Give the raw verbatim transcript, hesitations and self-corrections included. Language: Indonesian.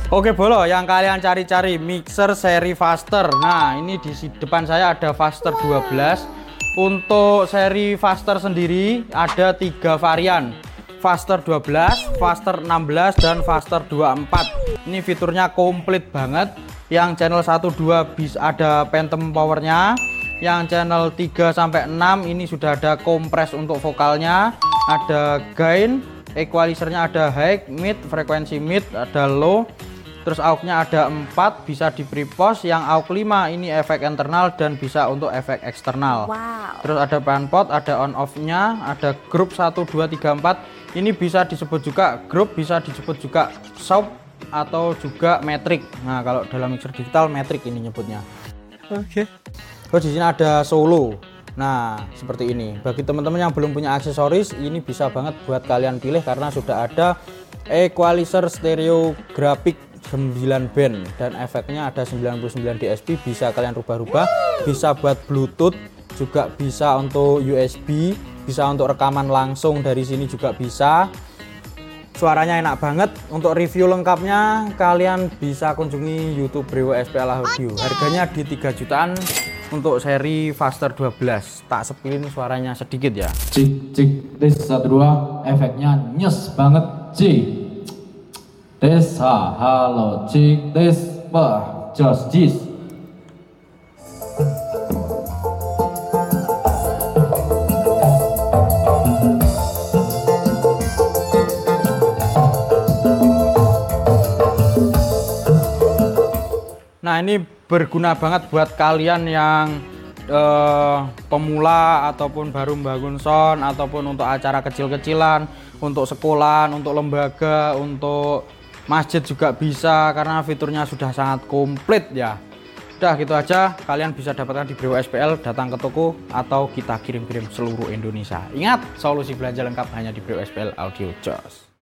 Oke bolo, yang kalian cari-cari mixer seri Faster. Nah, ini di depan saya ada Faster dua belas. Untuk seri Faster sendiri ada tiga varian. Faster dua belas, Faster enam belas, dan Faster dua puluh empat. Ini fiturnya komplit banget. Yang channel satu dua bisa ada phantom powernya. Yang channel tiga sampai enam ini sudah ada kompres untuk vokalnya, ada gain, equalizernya ada high, mid, frekuensi mid, ada low. Terus AUX-nya ada empat, bisa di pre-post. Yang AUX lima ini efek internal dan bisa untuk efek eksternal. Wow. Terus ada pan pot, ada on off-nya, ada grup satu dua tiga empat. Ini bisa disebut juga grup, bisa disebut juga sub atau juga metric. Nah, kalau dalam mixer digital metric ini nyebutnya. Oke. Okay. Terus di sini ada solo. Nah, seperti ini. Bagi teman-teman yang belum punya aksesoris, ini bisa banget buat kalian pilih karena sudah ada equalizer stereo grafik sembilan band dan efeknya ada sembilan puluh sembilan D S P, bisa kalian rubah-rubah, bisa buat Bluetooth, juga bisa untuk U S B, bisa untuk rekaman langsung dari sini juga bisa. Suaranya enak banget. Untuk review lengkapnya kalian bisa kunjungi YouTube Brewo S P L Audio. Harganya di tiga jutaan untuk seri Faster dua belas. Tak sepilin suaranya sedikit ya. Cik cik tes satu dua, efeknya nyes banget cik. Tes ha, halo cik tes bah just jis. Nah, ini berguna banget buat kalian yang eh, pemula ataupun baru membangun sound, ataupun untuk acara kecil-kecilan, untuk sekolah, untuk lembaga, untuk masjid juga bisa karena fiturnya sudah sangat komplit ya. Udah gitu aja, kalian bisa dapatkan di Brewo S P L, datang ke toko atau kita kirim-kirim seluruh Indonesia. Ingat, solusi belanja lengkap hanya di Brewo S P L Audio. Jos.